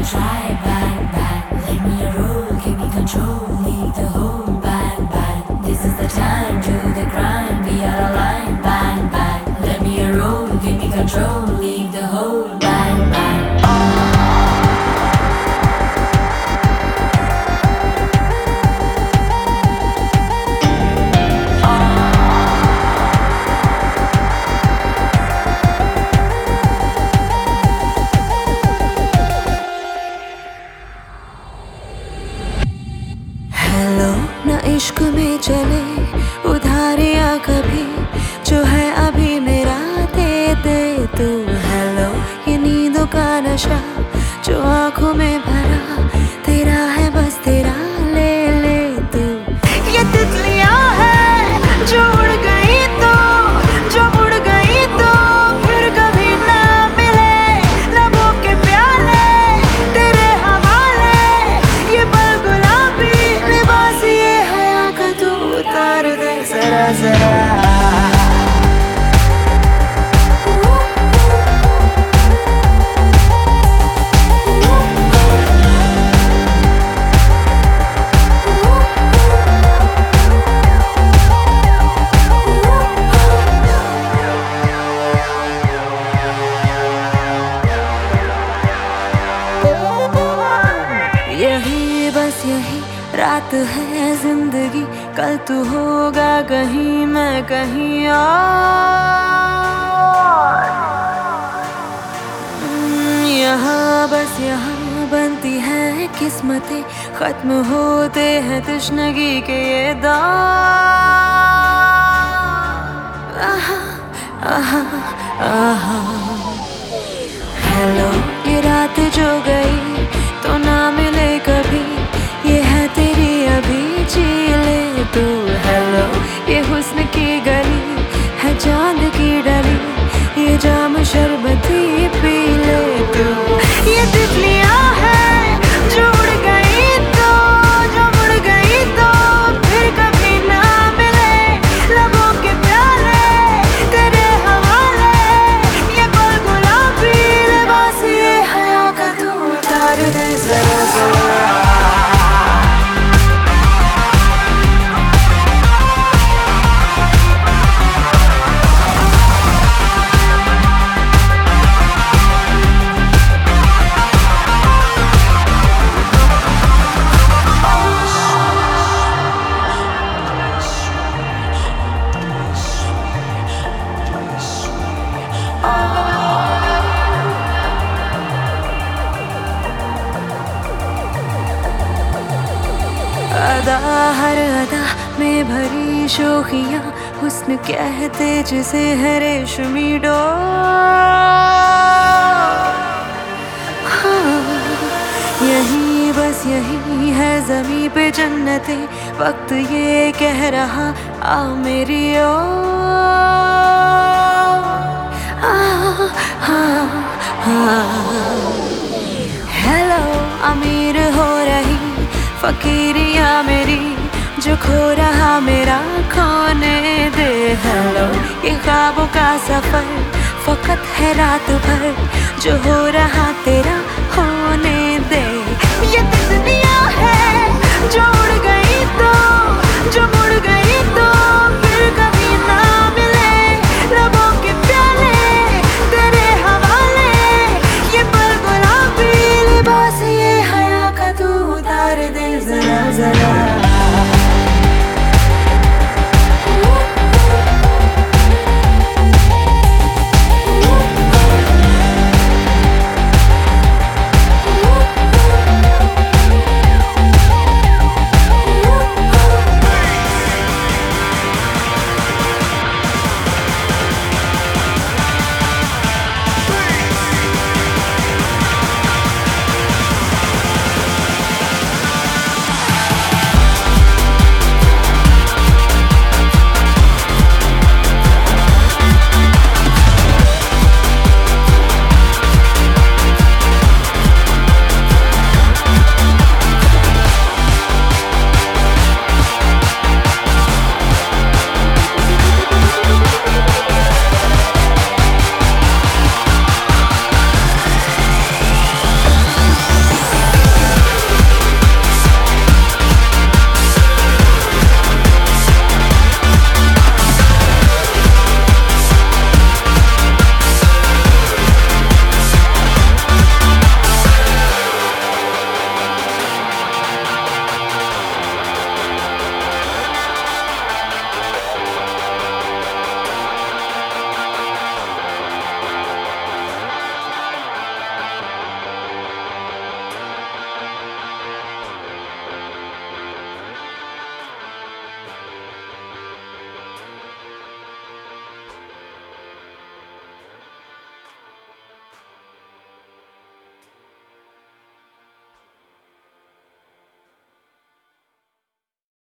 try, bang, bang. Let me roll, give me control, lead the whole, bang, bang. This is the time, do the grind, we are aligned, bang, bang. Let me roll, give me control, lead the whole, bang, bang. Hello ना इश्क में चले उधारियाँ कभी, जो है अभी मेरा दे दे तू। हेलो ये नींदों का नशा जो आंखों में भरा, तेरा है बस तेरा, ले ले तू। ये तितलियाँ हैं जो उड़ गई तो, जो उड़ गई तो फिर कभी ना मिले, लबों के प्याले तेरे हवाले, ये पल गुलाबी लिबास ये हया का तू उतार दे जरा जरा। यही बस यही रात है जिंदगी, कल तू होगा कहीं मैं कहीं और। यहाँ बस यहाँ बनती है किस्मतें, खत्म होते हैं तश्नगी के ये दौर। आहा आहा आहा। हेलो ये रात जो गई तो ना मिले कभी, ये है तेरी अभी, जी ले तू। हेलो ये हुस्न की गली है चांद की डली, ये जाम शरबती पी ले तू। ये तितलियाँ हैं जो उड़ गई तो, जो उड़ गई तो फिर कभी ना मिले, लबों के प्याले तेरे हवाले, ये पल गुलाबी लिबास ये हया का तू उतार दे जरा जरा। अदा हर अदा में भरी शोखियाँ, हुस्न कहते जिसे है रेशमी डोर। हाँ, यही बस यही है ज़मीं पे जन्नते, वक्त ये कह रहा आ मेरी ओर। हेलो अमीर हो रही फकीरिया मेरी, जो खो रहा मेरा खोने दे। हेलो ये ख्वाबों का सफर फकत है रात भर, जो हो रहा तेरा होने दे। ये तितलियाँ हैं जो उड़ गई तो, जो उड़ गई तो फिर कभी ना मिले, लबों के प्याले तेरे हवाले, ये पल गुलाबी लिबास ये हया का तू उतार दे जरा जरा।